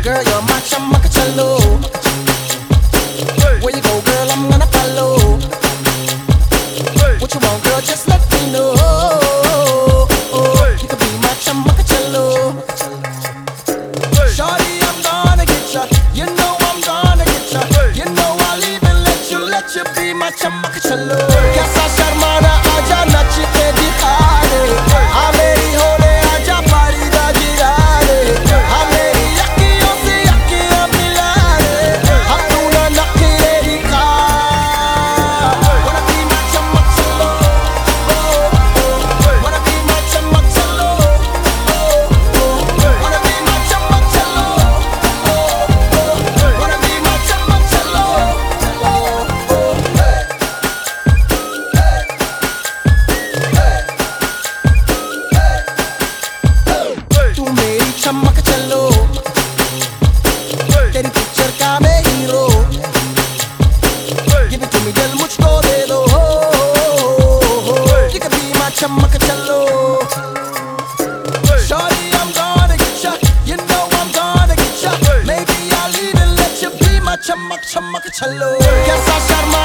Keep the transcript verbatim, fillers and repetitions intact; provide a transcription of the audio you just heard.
Girl, you're my chamacachalo. Where you go, girl, I'm gonna follow. What you want, girl, just let me know. You could be my chamacachalo. Shorty, I'm gonna get ya. You know I'm gonna get ya. You know I'll even let you, let you be my chamacachalo. Kaisa sharmana aaja nach ke dikha de. Aa meri hole aaja pari da gira de. Aa meri akhiyon se akhiyan mila de. Apna nakhre dikha. Wanna be my chamacachalo. Wanna be my chamacachalo. Wanna be my chamacachalo. Wanna be my chamacachalo. तू मेरी chamacachalo. तेरी picture का मैं hero. Give it to me, दिल मुझको दे दो. You can be my chamacachalo. Shorty, I'm gonna get ya. You know I'm gonna get ya. Maybe I'll even let you be my chamac chamacachalo. Kaisa sharma